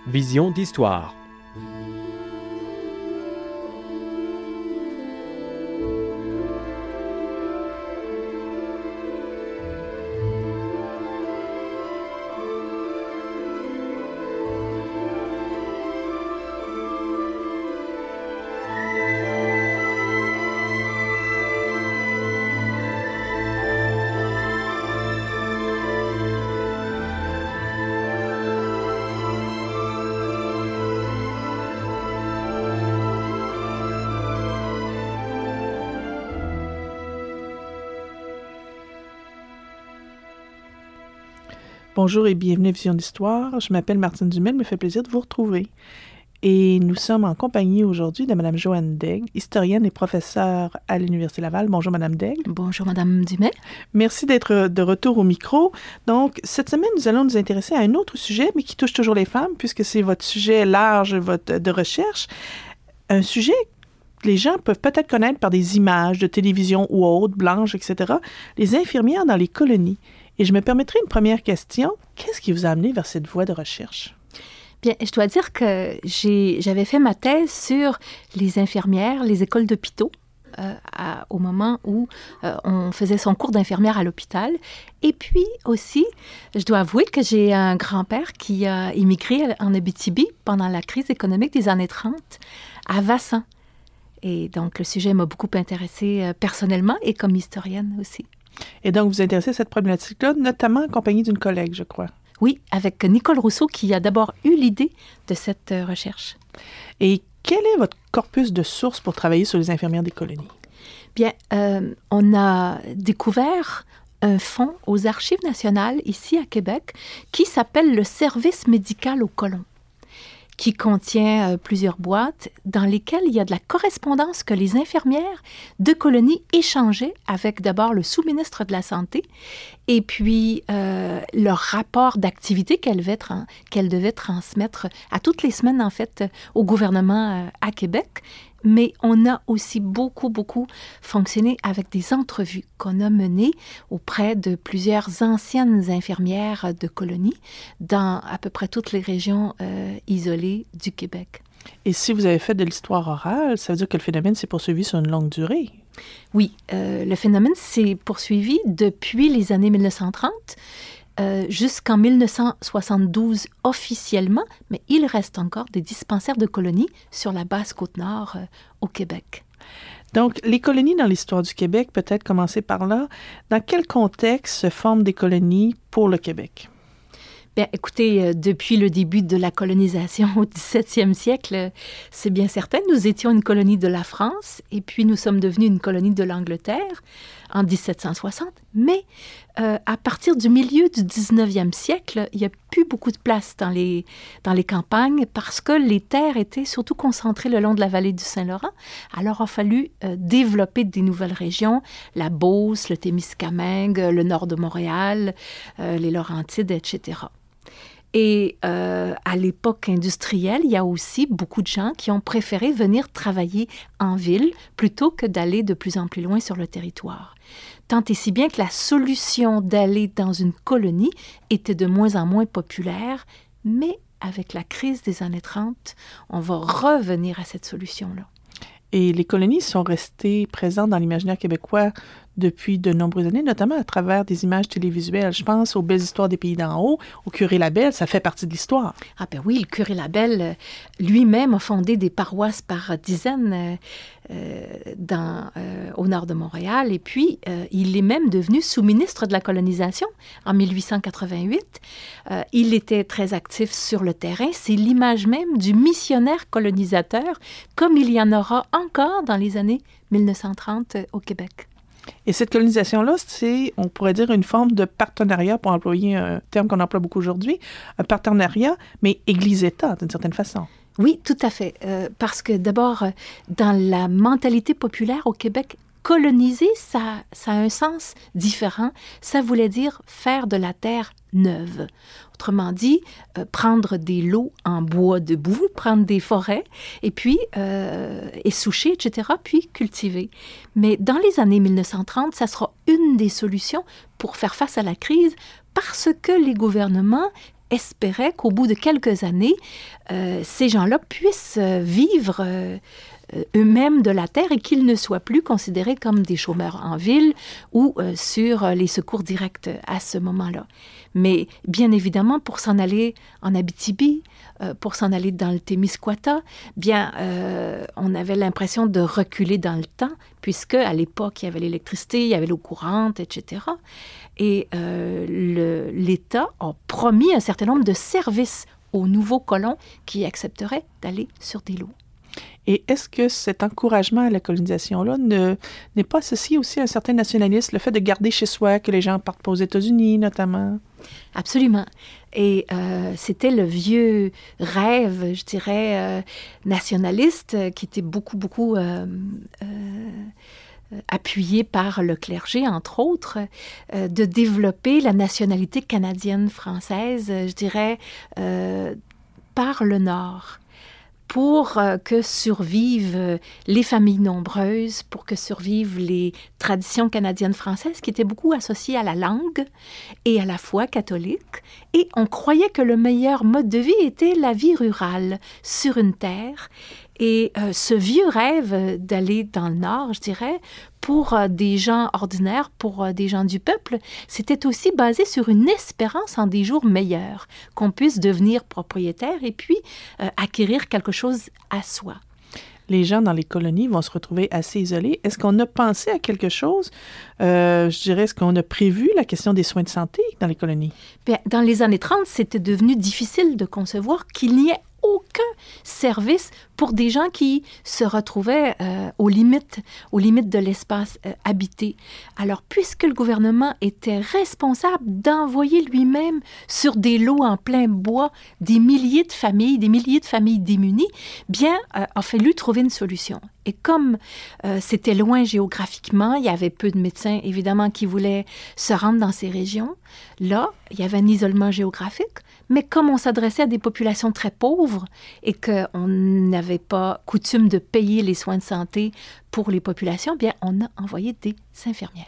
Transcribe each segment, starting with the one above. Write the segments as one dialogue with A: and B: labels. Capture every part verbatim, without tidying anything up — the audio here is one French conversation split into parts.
A: Vision d'histoire.
B: Bonjour et bienvenue à Vision d'Histoire. Je m'appelle Martine Dumais, il me fait plaisir de vous retrouver. Et nous sommes en compagnie aujourd'hui de Mme Joanne Daigle, historienne et professeure à l'Université Laval. Bonjour Mme Daigle.
C: Bonjour Mme Dumais.
B: Merci d'être de retour au micro. Donc, cette semaine, nous allons nous intéresser à un autre sujet, mais qui touche toujours les femmes, puisque c'est votre sujet large votre, de recherche. Un sujet que les gens peuvent peut-être connaître par des images de télévision ou autres, blanches, et cetera. Les infirmières dans les colonies. Et je me permettrai une première question. Qu'est-ce qui vous a amené vers cette voie de recherche?
C: Bien, je dois dire que j'ai, j'avais fait ma thèse sur les infirmières, les écoles d'hôpitaux, euh, à, au moment où euh, on faisait son cours d'infirmière à l'hôpital. Et puis aussi, je dois avouer que j'ai un grand-père qui a immigré en Abitibi pendant la crise économique des années trente, à Vassan. Et donc, le sujet m'a beaucoup intéressée euh, personnellement et comme historienne aussi.
B: Et donc, vous vous intéressez à cette problématique-là, notamment en compagnie d'une collègue, je crois.
C: Oui, avec Nicole Rousseau, qui a d'abord eu l'idée de cette euh, recherche.
B: Et quel est votre corpus de sources pour travailler sur les infirmières des colonies?
C: Bien, euh, on a découvert un fonds aux Archives nationales, ici à Québec, qui s'appelle le Service médical aux colons, qui contient euh, plusieurs boîtes dans lesquelles il y a de la correspondance que les infirmières de colonies échangeaient avec d'abord le sous-ministre de la Santé et puis euh, leur rapport d'activité qu'elles devaient, tra- qu'elles devaient transmettre à toutes les semaines, en fait, au gouvernement euh, à Québec. Mais on a aussi beaucoup, beaucoup fonctionné avec des entrevues qu'on a menées auprès de plusieurs anciennes infirmières de colonies dans à peu près toutes les régions euh, isolées du Québec.
B: Et si vous avez fait de l'histoire orale, ça veut dire que le phénomène s'est poursuivi sur une longue durée?
C: Oui, euh, le phénomène s'est poursuivi depuis les années mille neuf cent trente. Euh, jusqu'en mille neuf cent soixante-douze officiellement, mais il reste encore des dispensaires de colonies sur la Basse-Côte-Nord euh, au Québec.
B: Donc, les colonies dans l'histoire du Québec, peut-être commencer par là. Dans quel contexte se forment des colonies pour le Québec?
C: Bien, écoutez, euh, depuis le début de la colonisation au dix-septième siècle, euh, c'est bien certain, nous étions une colonie de la France et puis nous sommes devenus une colonie de l'Angleterre en dix-sept cent soixante. Mais euh, à partir du milieu du dix-neuvième siècle, il n'y a plus beaucoup de place dans les, dans les campagnes parce que les terres étaient surtout concentrées le long de la vallée du Saint-Laurent. Alors, il a fallu euh, développer des nouvelles régions, la Beauce, le Témiscamingue, le nord de Montréal, euh, les Laurentides, et cetera. Et euh, à l'époque industrielle, il y a aussi beaucoup de gens qui ont préféré venir travailler en ville plutôt que d'aller de plus en plus loin sur le territoire. Tant et si bien que la solution d'aller dans une colonie était de moins en moins populaire, mais avec la crise des années trente, on va revenir à cette solution-là.
B: Et les colonies sont restées présentes dans l'imaginaire québécois depuis de nombreuses années, notamment à travers des images télévisuelles. Je pense aux belles histoires des pays d'en haut, au curé Labelle, ça fait partie de l'histoire.
C: Ah ben oui, le curé Labelle lui-même a fondé des paroisses par dizaines euh, dans, euh, au nord de Montréal. Et puis, euh, il est même devenu sous-ministre de la colonisation en mille huit cent quatre-vingt-huit. Euh, il était très actif sur le terrain. C'est l'image même du missionnaire colonisateur, comme il y en aura encore dans les années mille neuf cent trente au Québec.
B: Et cette colonisation-là, c'est, on pourrait dire, une forme de partenariat, pour employer un terme qu'on emploie beaucoup aujourd'hui, un partenariat, mais Église-État, d'une certaine façon.
C: Oui, tout à fait. Euh, parce que d'abord, dans la mentalité populaire au Québec, coloniser, ça, ça a un sens différent. Ça voulait dire faire de la terre neuve. Autrement dit, euh, prendre des lots en bois debout, prendre des forêts, et puis euh, essoucher, et cetera, puis cultiver. Mais dans les années mille neuf cent trente, ça sera une des solutions pour faire face à la crise parce que les gouvernements espéraient qu'au bout de quelques années, euh, ces gens-là puissent euh, vivre euh, eux-mêmes de la terre et qu'ils ne soient plus considérés comme des chômeurs en ville ou euh, sur les secours directs à ce moment-là. Mais bien évidemment, pour s'en aller en Abitibi, euh, pour s'en aller dans le Témiscouata, bien, euh, on avait l'impression de reculer dans le temps, puisque à l'époque, il y avait l'électricité, il y avait l'eau courante, et cetera. Et euh, le, l'État a promis un certain nombre de services aux nouveaux colons qui accepteraient d'aller sur des lots.
B: Et est-ce que cet encouragement à la colonisation-là ne, n'est pas associé aussi à un certain nationalisme, le fait de garder chez soi, que les gens partent pas aux États-Unis, notamment?
C: Absolument. Et euh, c'était le vieux rêve, je dirais, euh, nationaliste, euh, qui était beaucoup, beaucoup euh, euh, appuyé par le clergé, entre autres, euh, de développer la nationalité canadienne-française, je dirais, euh, par le Nord, pour euh, que survivent euh, les familles nombreuses, pour que survivent les traditions canadiennes-françaises qui étaient beaucoup associées à la langue et à la foi catholique. Et on croyait que le meilleur mode de vie était la vie rurale, sur une terre. Et euh, ce vieux rêve d'aller dans le Nord, je dirais, pour euh, des gens ordinaires, pour euh, des gens du peuple, c'était aussi basé sur une espérance en des jours meilleurs, qu'on puisse devenir propriétaire et puis euh, acquérir quelque chose à soi.
B: Les gens dans les colonies vont se retrouver assez isolés. Est-ce qu'on a pensé à quelque chose? Euh, je dirais, est-ce qu'on a prévu la question des soins de santé dans les colonies?
C: Bien, dans les années trente, c'était devenu difficile de concevoir qu'il n'y ait aucun service pour des gens qui se retrouvaient euh, aux limites, aux limites de l'espace euh, habité. Alors, puisque le gouvernement était responsable d'envoyer lui-même sur des lots en plein bois des milliers de familles, des milliers de familles démunies, bien, euh, a fallu trouver une solution. Et comme euh, c'était loin géographiquement, il y avait peu de médecins, évidemment, qui voulaient se rendre dans ces régions. Là, il y avait un isolement géographique, mais comme on s'adressait à des populations très pauvres et qu'on n'avait pas coutume de payer les soins de santé pour les populations, bien, on a envoyé des infirmières.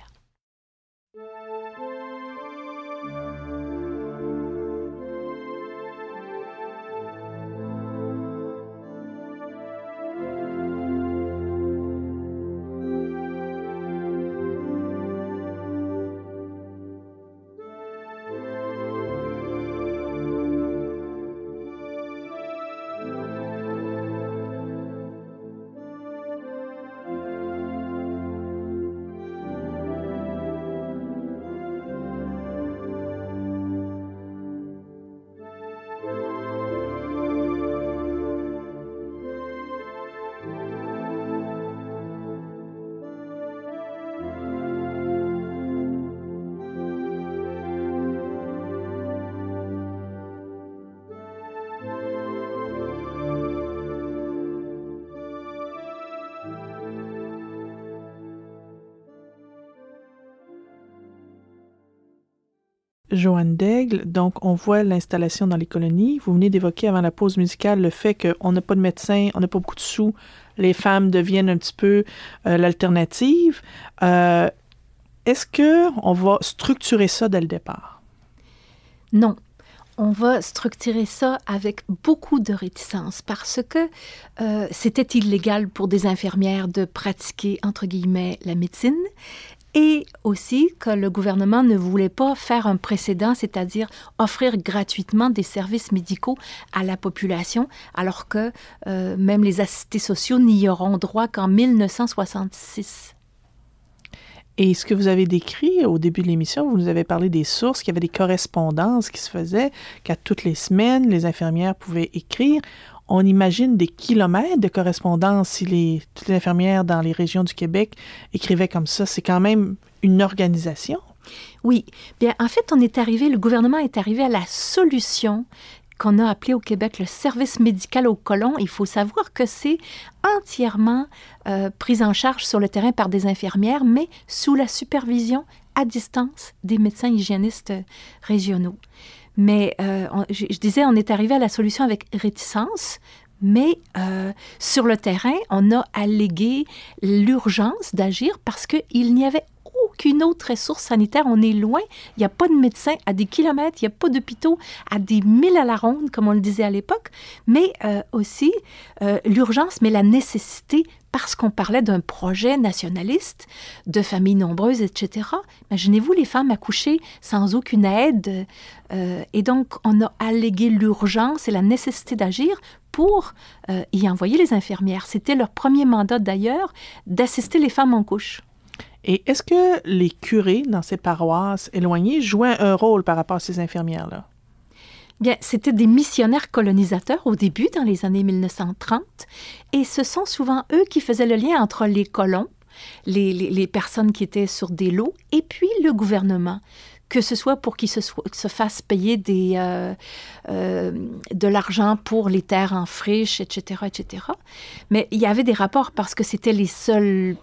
B: Joanne Daigle, donc on voit l'installation dans les colonies. Vous venez d'évoquer avant la pause musicale le fait qu'on n'a pas de médecin, on n'a pas beaucoup de sous, les femmes deviennent un petit peu euh, l'alternative. Euh, est-ce qu'on va structurer ça dès le départ?
C: Non. On va structurer ça avec beaucoup de réticence parce que euh, c'était illégal pour des infirmières de pratiquer, entre guillemets, la médecine. Et aussi que le gouvernement ne voulait pas faire un précédent, c'est-à-dire offrir gratuitement des services médicaux à la population, alors que euh, même les assistés sociaux n'y auront droit qu'en mille neuf cent soixante-six.
B: Et ce que vous avez décrit au début de l'émission, vous nous avez parlé des sources, qu'il y avait des correspondances qui se faisaient, qu'à toutes les semaines, les infirmières pouvaient écrire. On imagine des kilomètres de correspondance si les, toutes les infirmières dans les régions du Québec écrivaient comme ça. C'est quand même une organisation.
C: Oui. Bien, en fait, on est arrivé, le gouvernement est arrivé à la solution qu'on a appelée au Québec le service médical aux colons. Il faut savoir que c'est entièrement euh, pris en charge sur le terrain par des infirmières, mais sous la supervision à distance des médecins hygiénistes régionaux. Mais euh, on, je, je disais, on est arrivé à la solution avec réticence, mais euh, sur le terrain, on a allégué l'urgence d'agir parce qu'il n'y avait aucune autre ressource sanitaire. On est loin. Il n'y a pas de médecins à des kilomètres. Il n'y a pas d'hôpitaux à des milles à la ronde, comme on le disait à l'époque. Mais euh, aussi euh, l'urgence, mais la nécessité, parce qu'on parlait d'un projet nationaliste, de familles nombreuses, et cetera. Imaginez-vous les femmes accouchées sans aucune aide. Euh, et donc, on a allégué l'urgence et la nécessité d'agir pour euh, y envoyer les infirmières. C'était leur premier mandat, d'ailleurs, d'assister les femmes en couche.
B: Et est-ce que les curés dans ces paroisses éloignées jouaient un rôle par rapport à ces infirmières-là?
C: Bien, c'était des missionnaires colonisateurs au début, dans les années mille neuf cent trente, et ce sont souvent eux qui faisaient le lien entre les colons, les, les, les personnes qui étaient sur des lots, et puis le gouvernement, que ce soit pour qu'ils se, se fassent payer des, euh, euh, de l'argent pour les terres en friche, et cetera, et cetera. Mais il y avait des rapports parce que c'était les seuls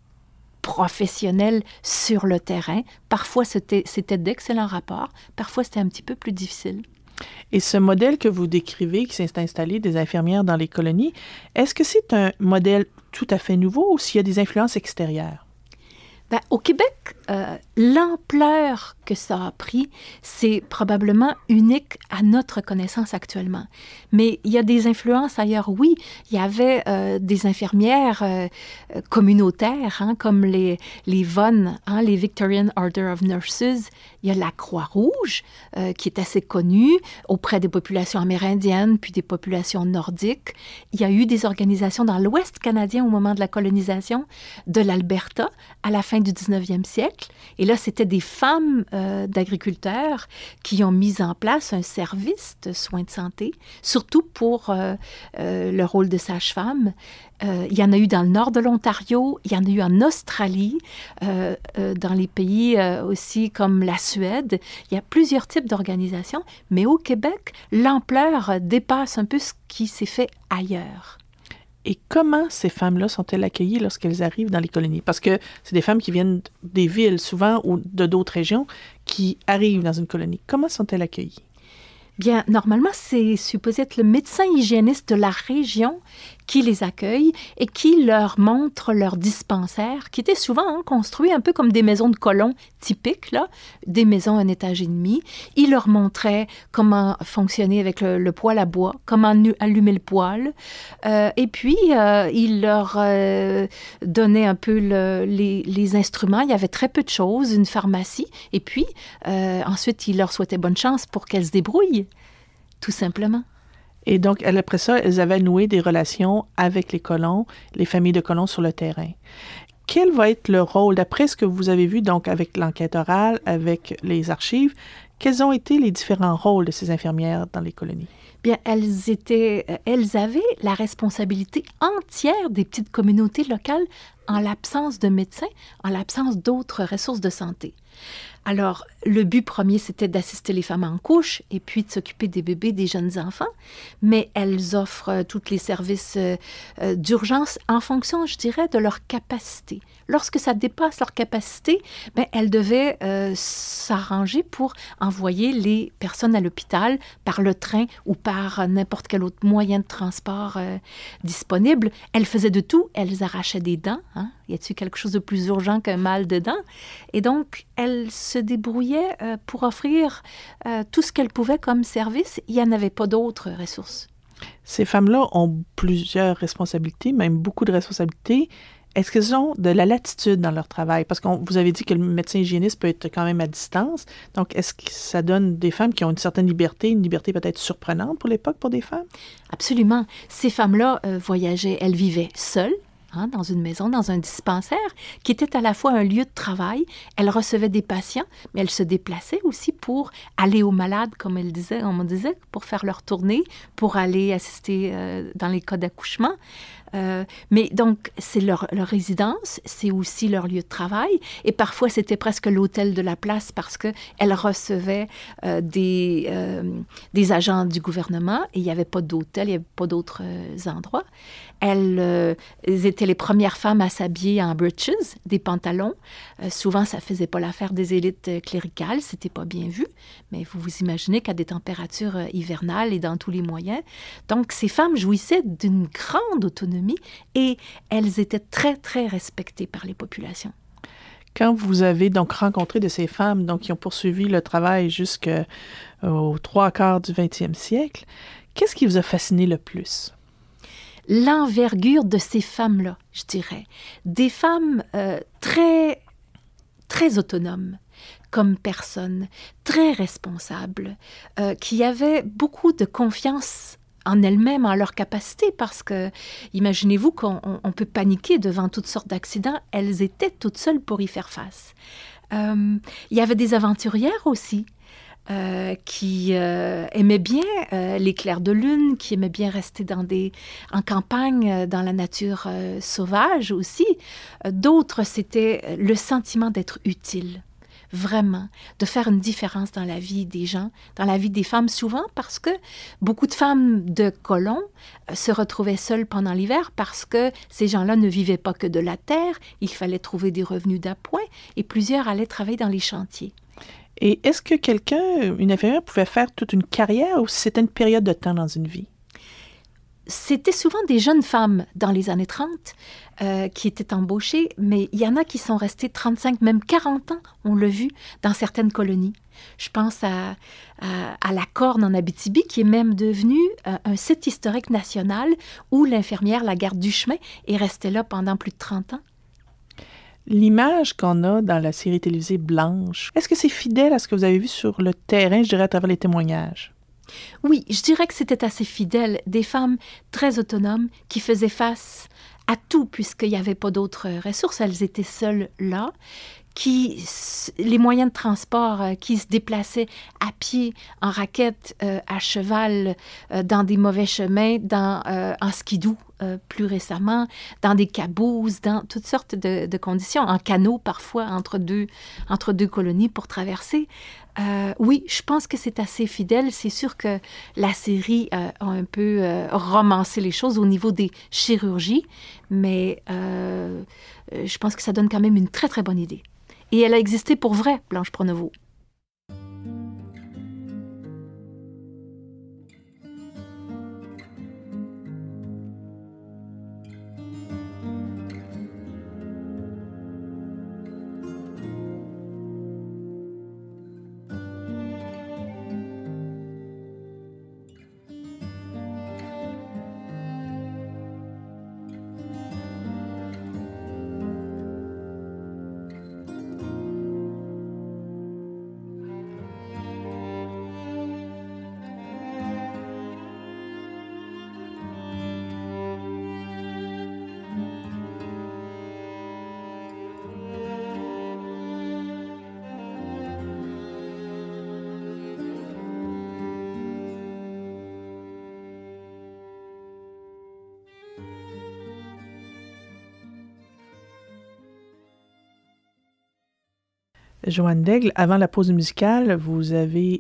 C: professionnels sur le terrain. Parfois, c'était, c'était d'excellents rapports. Parfois, c'était un petit peu plus difficile.
B: Et ce modèle que vous décrivez, qui s'est installé des infirmières dans les colonies, est-ce que c'est un modèle tout à fait nouveau ou s'il y a des influences extérieures?
C: Ben, au Québec, euh, l'ampleur que ça a pris, c'est probablement unique à notre connaissance actuellement. Mais il y a des influences ailleurs, oui. Il y avait euh, des infirmières euh, communautaires, hein, comme les, les V O N, hein, les Victorian Order of Nurses. Il y a la Croix-Rouge, euh, qui est assez connue auprès des populations amérindiennes, puis des populations nordiques. Il y a eu des organisations dans l'Ouest canadien au moment de la colonisation de l'Alberta, à la fin du dix-neuvième siècle. Et là, c'était des femmes euh, d'agriculteurs qui ont mis en place un service de soins de santé, surtout pour euh, euh, le rôle de sage-femme. Euh, il y en a eu dans le nord de l'Ontario, il y en a eu en Australie, euh, euh, dans les pays euh, aussi comme la Suède. Il y a plusieurs types d'organisations, mais au Québec, l'ampleur dépasse un peu ce qui s'est fait ailleurs.
B: Et comment ces femmes-là sont-elles accueillies lorsqu'elles arrivent dans les colonies? Parce que c'est des femmes qui viennent des villes souvent ou de d'autres régions qui arrivent dans une colonie. Comment sont-elles accueillies?
C: Bien, normalement, c'est supposé être le médecin hygiéniste de la région qui les accueille et qui leur montre leur dispensaire, qui était souvent hein, construit un peu comme des maisons de colons typiques, là, des maisons à un étage et demi. Il leur montrait comment fonctionner avec le, le poêle à bois, comment nu- allumer le poêle. Euh, et puis, euh, il leur euh, donnait un peu le, les, les instruments. Il y avait très peu de choses, une pharmacie. Et puis, euh, ensuite, il leur souhaitait bonne chance pour qu'elles se débrouillent, tout simplement.
B: Et donc, après ça, elles avaient noué des relations avec les colons, les familles de colons sur le terrain. Quel va être le rôle, d'après ce que vous avez vu donc avec l'enquête orale, avec les archives, quels ont été les différents rôles de ces infirmières dans les colonies?
C: Bien, elles étaient, elles avaient la responsabilité entière des petites communautés locales en l'absence de médecins, en l'absence d'autres ressources de santé. Alors, le but premier, c'était d'assister les femmes en couche et puis de s'occuper des bébés, des jeunes enfants. Mais elles offrent euh, tous les services euh, euh, d'urgence en fonction, je dirais, de leur capacité. Lorsque ça dépasse leur capacité, bien, elles devaient euh, s'arranger pour envoyer les personnes à l'hôpital par le train ou par euh, n'importe quel autre moyen de transport euh, disponible. Elles faisaient de tout. Elles arrachaient des dents. Hein? Y a-t-il quelque chose de plus urgent qu'un mal de dents? Et donc, elles se débrouillaient euh, pour offrir euh, tout ce qu'elles pouvaient comme service. Il n'y en avait pas d'autres ressources.
B: Ces femmes-là ont plusieurs responsabilités, même beaucoup de responsabilités. Est-ce qu'elles ont de la latitude dans leur travail? Parce que vous avez dit que le médecin hygiéniste peut être quand même à distance. Donc, est-ce que ça donne des femmes qui ont une certaine liberté, une liberté peut-être surprenante pour l'époque pour des femmes?
C: Absolument. Ces femmes-là euh, voyageaient, elles vivaient seules. Hein, dans une maison, dans un dispensaire, qui était à la fois un lieu de travail. Elle recevait des patients, mais elle se déplaçait aussi pour aller aux malades, comme elle disait, on me disait, pour faire leur tournée, pour aller assister euh, dans les cas d'accouchement. Euh, mais donc, c'est leur, leur résidence, c'est aussi leur lieu de travail. Et parfois, c'était presque l'hôtel de la place parce qu'elles recevaient euh, des, euh, des agents du gouvernement et il n'y avait pas d'hôtel, il n'y avait pas d'autres euh, endroits. Elles, euh, elles étaient les premières femmes à s'habiller en breeches, des pantalons. Euh, souvent, ça ne faisait pas l'affaire des élites euh, cléricales, c'était pas bien vu. Mais vous vous imaginez qu'à des températures euh, hivernales et dans tous les moyens. Donc, ces femmes jouissaient d'une grande autonomie et elles étaient très, très respectées par les populations.
B: Quand vous avez donc rencontré de ces femmes donc, qui ont poursuivi le travail jusqu'aux trois quarts du vingtième siècle, qu'est-ce qui vous a fasciné le plus?
C: L'envergure de ces femmes-là, je dirais. Des femmes euh, très, très autonomes comme personnes, très responsables, euh, qui avaient beaucoup de confiance en elles-mêmes, en leur capacité, parce que, imaginez-vous qu'on on, on peut paniquer devant toutes sortes d'accidents. Elles étaient toutes seules pour y faire face. Euh, il y avait des aventurières aussi, euh, qui euh, aimaient bien euh, les clairs de lune, qui aimaient bien rester dans des, en campagne, euh, dans la nature euh, sauvage aussi. Euh, d'autres, c'était le sentiment d'être utile. Vraiment, de faire une différence dans la vie des gens, dans la vie des femmes souvent, parce que beaucoup de femmes de colons se retrouvaient seules pendant l'hiver parce que ces gens-là ne vivaient pas que de la terre, il fallait trouver des revenus d'appoint et plusieurs allaient travailler dans les chantiers.
B: Et est-ce que quelqu'un, une infirmière, pouvait faire toute une carrière ou c'était une période de temps dans une vie?
C: C'était souvent des jeunes femmes dans les années trente euh, qui étaient embauchées, mais il y en a qui sont restées trente-cinq, même quarante ans, on l'a vu, dans certaines colonies. Je pense à, à, à la Corne en Abitibi, qui est même devenu un, un site historique national où l'infirmière, la garde du chemin, est restée là pendant plus de trente ans.
B: L'image qu'on a dans la série télévisée Blanche, est-ce que c'est fidèle à ce que vous avez vu sur le terrain, je dirais, à travers les témoignages?
C: Oui, je dirais que c'était assez fidèle. Des femmes très autonomes qui faisaient face à tout puisqu'il n'y avait pas d'autres ressources. Elles étaient seules là. Qui, les moyens de transport euh, qui se déplaçaient à pied, en raquette, euh, à cheval, euh, dans des mauvais chemins, dans, euh, en skidoo euh, plus récemment, dans des cabooses, dans toutes sortes de, de conditions, en canot parfois entre deux, entre deux colonies pour traverser. Euh, oui, je pense que c'est assez fidèle. C'est sûr que la série euh, a un peu euh, romancé les choses au niveau des chirurgies, mais euh, je pense que ça donne quand même une très, très bonne idée. Et elle a existé pour vrai, Blanche Pronovost.
B: Joanne Daigle, avant la pause musicale, vous avez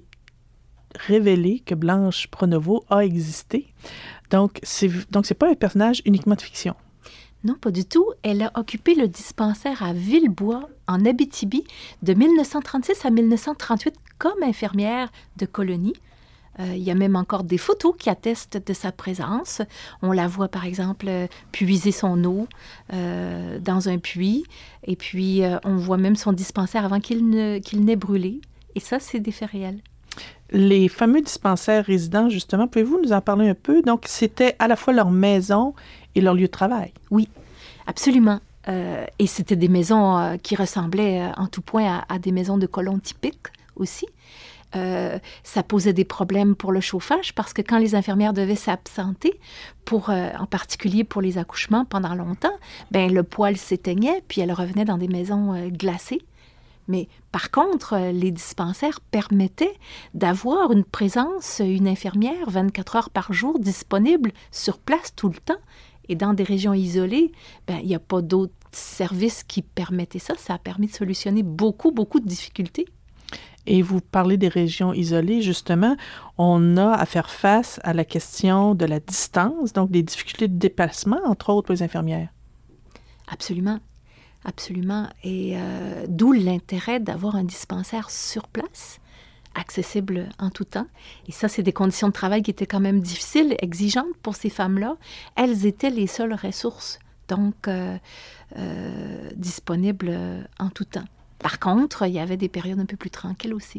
B: révélé que Blanche Pronovost a existé. Donc, c'est, donc c'est pas un personnage uniquement de fiction.
C: Non, pas du tout. Elle a occupé le dispensaire à Villebois, en Abitibi, de mille neuf cent trente-six à mille neuf cent trente-huit comme infirmière de colonie. Euh, il y a même encore des photos qui attestent de sa présence. On la voit, par exemple, euh, puiser son eau euh, dans un puits. Et puis, euh, on voit même son dispensaire avant qu'il, ne, qu'il n'ait brûlé. Et ça, c'est des faits réels.
B: Les fameux dispensaires résidents, justement, pouvez-vous nous en parler un peu? Donc, c'était à la fois leur maison et leur lieu de travail.
C: Oui, absolument. Euh, et c'était des maisons euh, qui ressemblaient euh, en tout point à, à des maisons de colons typiques aussi. Euh, ça posait des problèmes pour le chauffage parce que quand les infirmières devaient s'absenter, pour, euh, en particulier pour les accouchements pendant longtemps, ben, le poêle s'éteignait puis elles revenaient dans des maisons euh, glacées. Mais par contre, euh, les dispensaires permettaient d'avoir une présence, une infirmière vingt-quatre heures par jour disponible sur place tout le temps. Et dans des régions isolées, ben, il n'y a pas d'autres services qui permettaient ça. Ça a permis de solutionner beaucoup, beaucoup de difficultés.
B: Et vous parlez des régions isolées, justement, on a à faire face à la question de la distance, donc des difficultés de déplacement, entre autres, pour les infirmières.
C: Absolument, absolument. Et euh, d'où l'intérêt d'avoir un dispensaire sur place, accessible en tout temps. Et ça, c'est des conditions de travail qui étaient quand même difficiles, exigeantes pour ces femmes-là. Elles étaient les seules ressources, donc euh, euh, disponibles en tout temps. Par contre, il y avait des périodes un peu plus tranquilles aussi.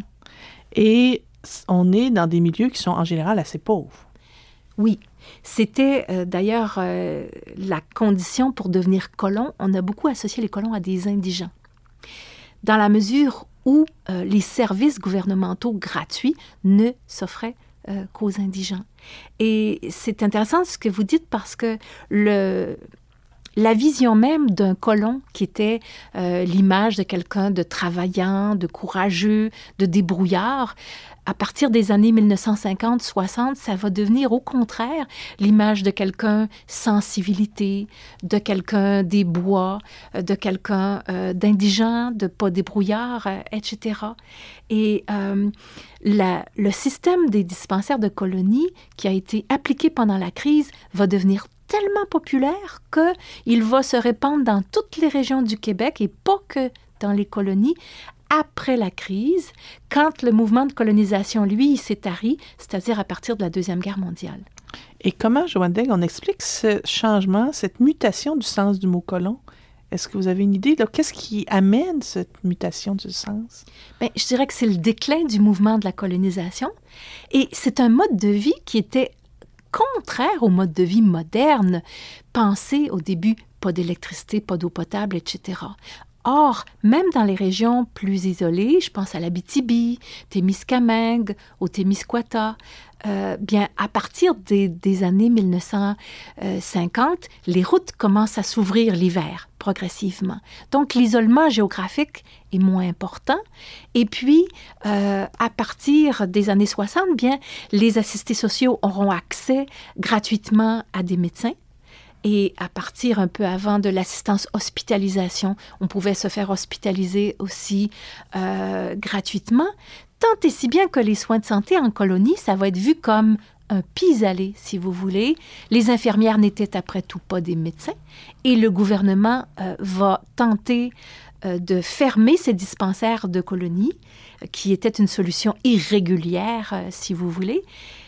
B: Et on est dans des milieux qui sont en général assez pauvres.
C: Oui. C'était euh, d'ailleurs euh, la condition pour devenir colon. On a beaucoup associé les colons à des indigents. Dans la mesure où euh, les services gouvernementaux gratuits ne s'offraient euh, qu'aux indigents. Et c'est intéressant ce que vous dites parce que le... La vision même d'un colon qui était euh, l'image de quelqu'un de travaillant, de courageux, de débrouillard, à partir des années mille neuf cent cinquante soixante, ça va devenir au contraire l'image de quelqu'un sans civilité, de quelqu'un des bois, de quelqu'un euh, d'indigent, de pas débrouillard, euh, et cetera. Et euh, la, le système des dispensaires de colonies qui a été appliqué pendant la crise va devenir tellement populaire qu'il va se répandre dans toutes les régions du Québec et pas que dans les colonies après la crise, quand le mouvement de colonisation, lui, s'est tari, c'est-à-dire à partir de la Deuxième Guerre mondiale.
B: Et comment, Joanne Daigle, on explique ce changement, cette mutation du sens du mot colon? Est-ce que vous avez une idée? Là, qu'est-ce qui amène cette mutation du sens?
C: Bien, je dirais que c'est le déclin du mouvement de la colonisation et c'est un mode de vie qui était contraire au mode de vie moderne, pensé au début, pas d'électricité, pas d'eau potable, et cetera. Or, même dans les régions plus isolées, je pense à l'Abitibi, Témiscamingue, au Témiscouata, euh, bien, à partir des, des années mille neuf cent cinquante, les routes commencent à s'ouvrir l'hiver, progressivement. Donc, l'isolement géographique est moins important. Et puis, euh, à partir des années soixante, bien, les assistés sociaux auront accès gratuitement à des médecins. Et à partir un peu avant de l'assistance hospitalisation, on pouvait se faire hospitaliser aussi euh, gratuitement, tant et si bien que les soins de santé en colonie, ça va être vu comme un pis-aller, si vous voulez. Les infirmières n'étaient après tout pas des médecins et le gouvernement euh, va tenter euh, de fermer ces dispensaires de colonies, euh, qui étaient une solution irrégulière, euh, si vous voulez.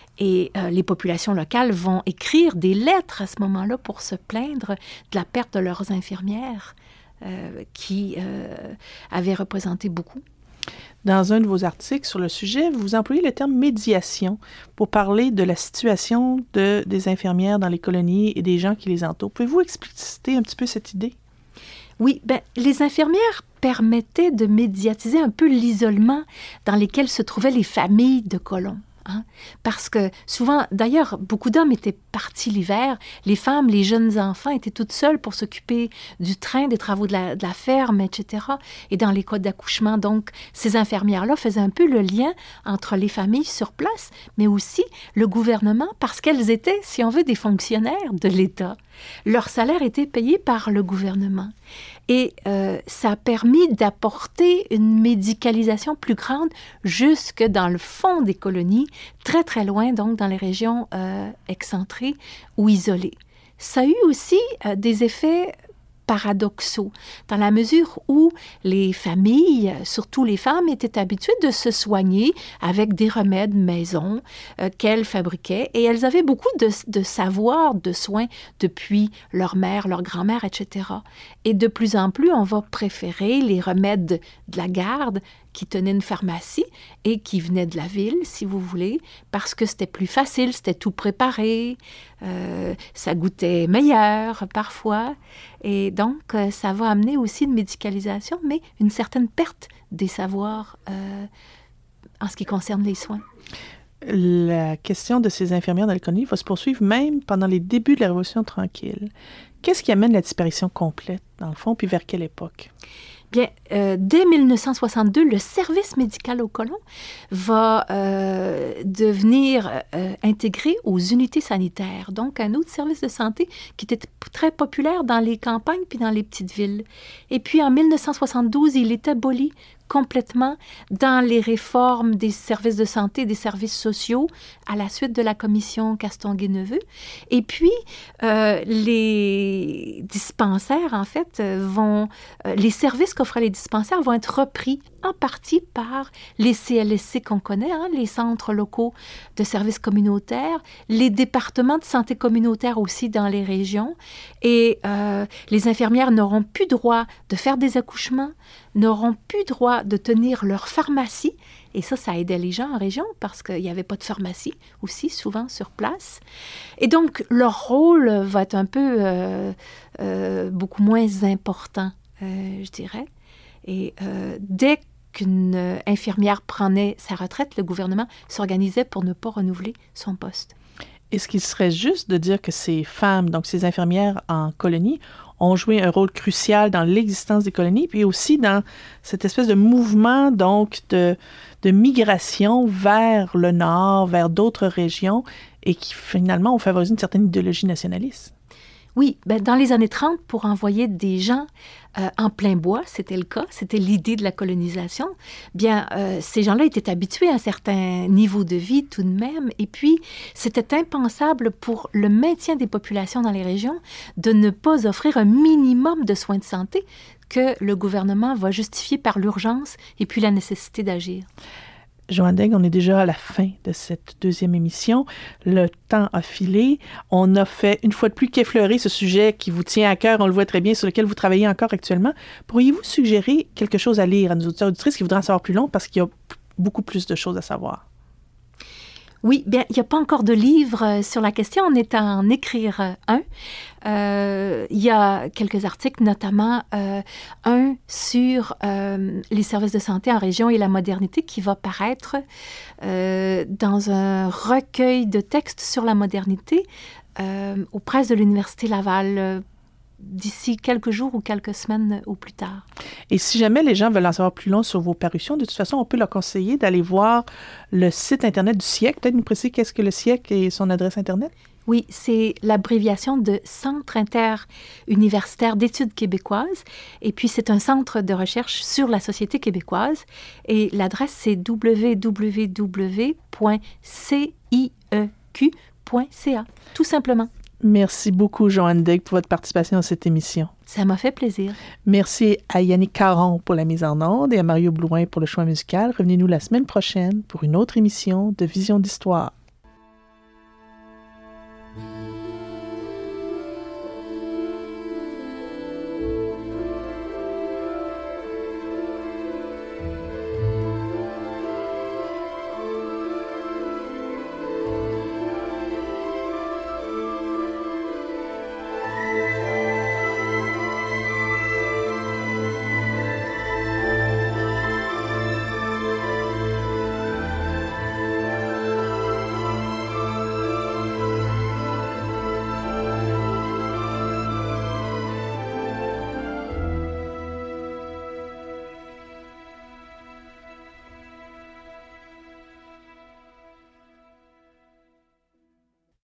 C: Et euh, les populations locales vont écrire des lettres à ce moment-là pour se plaindre de la perte de leurs infirmières euh, qui euh, avaient représenté beaucoup.
B: Dans un de vos articles sur le sujet, vous employez le terme « médiation » pour parler de la situation de, des infirmières dans les colonies et des gens qui les entourent. Pouvez-vous expliciter un petit peu cette idée?
C: Oui, ben, les infirmières permettaient de médiatiser un peu l'isolement dans lequel se trouvaient les familles de colons. Hein? Parce que souvent, d'ailleurs, beaucoup d'hommes étaient partis l'hiver. Les femmes, les jeunes enfants étaient toutes seules pour s'occuper du train, des travaux de la, de la ferme, et cetera. Et dans les cas d'accouchement, donc, ces infirmières-là faisaient un peu le lien entre les familles sur place, mais aussi le gouvernement, parce qu'elles étaient, si on veut, des fonctionnaires de l'État. Leur salaire était payé par le gouvernement. Et euh, ça a permis d'apporter une médicalisation plus grande jusque dans le fond des colonies, très, très loin, donc dans les régions euh, excentrées ou isolées. Ça a eu aussi euh, des effets paradoxaux, dans la mesure où les familles, surtout les femmes, étaient habituées de se soigner avec des remèdes maison euh, qu'elles fabriquaient, et elles avaient beaucoup de, de savoir, de soins depuis leur mère, leur grand-mère, et cetera. Et de plus en plus, on va préférer les remèdes de la garde qui tenaient une pharmacie et qui venaient de la ville, si vous voulez, parce que c'était plus facile, c'était tout préparé, euh, ça goûtait meilleur parfois. Et donc, euh, ça va amener aussi une médicalisation, mais une certaine perte des savoirs euh, en ce qui concerne les soins.
B: La question de ces infirmières dans les colonies va se poursuivre même pendant les débuts de la Révolution tranquille. Qu'est-ce qui amène la disparition complète, dans le fond, puis vers quelle époque?
C: Bien, euh, dès mille neuf cent soixante-deux, le service médical aux colons va euh, devenir euh, intégré aux unités sanitaires, donc un autre service de santé qui était très populaire dans les campagnes puis dans les petites villes. Et puis, en mille neuf cent soixante-douze, il est aboli complètement dans les réformes des services de santé et des services sociaux à la suite de la commission Castonguay-Neveu. Et puis, euh, les dispensaires, en fait, vont... Euh, les services qu'offrent les dispensaires vont être repris en partie par les C L S C qu'on connaît, hein, les centres locaux de services communautaires, les départements de santé communautaire aussi dans les régions. Et euh, les infirmières n'auront plus droit de faire des accouchements, n'auront plus droit de tenir leur pharmacie. Et ça, ça aidait les gens en région parce qu'il n'y avait pas de pharmacie aussi, souvent sur place. Et donc, leur rôle va être un peu euh, euh, beaucoup moins important, euh, je dirais. Et euh, dès qu'une infirmière prenait sa retraite, le gouvernement s'organisait pour ne pas renouveler son poste.
B: Est-ce qu'il serait juste de dire que ces femmes, donc ces infirmières en colonie, ont joué un rôle crucial dans l'existence des colonies, puis aussi dans cette espèce de mouvement donc de, de migration vers le nord, vers d'autres régions, et qui finalement ont favorisé une certaine idéologie nationaliste?
C: Oui, ben dans les années trente, pour envoyer des gens euh, en plein bois, c'était le cas, c'était l'idée de la colonisation, bien, euh, ces gens-là étaient habitués à un certain niveau de vie tout de même, et puis c'était impensable pour le maintien des populations dans les régions de ne pas offrir un minimum de soins de santé que le gouvernement va justifier par l'urgence et puis la nécessité d'agir.
B: Joanne Daigle, on est déjà à la fin de cette deuxième émission. Le temps a filé. On a fait une fois de plus qu'effleurer ce sujet qui vous tient à cœur, on le voit très bien, sur lequel vous travaillez encore actuellement. Pourriez-vous suggérer quelque chose à lire à nos auditeurs et auditrices qui voudraient en savoir plus long parce qu'il y a beaucoup plus de choses à savoir?
C: Oui, bien, il n'y a pas encore de livre sur la question. On est à en écrire un. Euh, il y a quelques articles, notamment euh, un sur euh, les services de santé en région et la modernité qui va paraître euh, dans un recueil de textes sur la modernité euh, aux presses de l'Université Laval euh, d'ici quelques jours ou quelques semaines au plus tard.
B: Et si jamais les gens veulent en savoir plus long sur vos parutions, de toute façon, on peut leur conseiller d'aller voir le site Internet du SIEC. Peut-être nous préciser qu'est-ce que le SIEC et son adresse Internet?
C: Oui, c'est l'abréviation de Centre interuniversitaire d'études québécoises. Et puis, c'est un centre de recherche sur la société québécoise. Et l'adresse, c'est w w w point c i e q point c a, tout simplement.
B: Merci beaucoup, Joanne Daigle, pour votre participation à cette émission.
C: Ça m'a fait plaisir.
B: Merci à Yannick Caron pour la mise en onde et à Mario Blouin pour le choix musical. Revenez-nous la semaine prochaine pour une autre émission de Vision d'Histoire.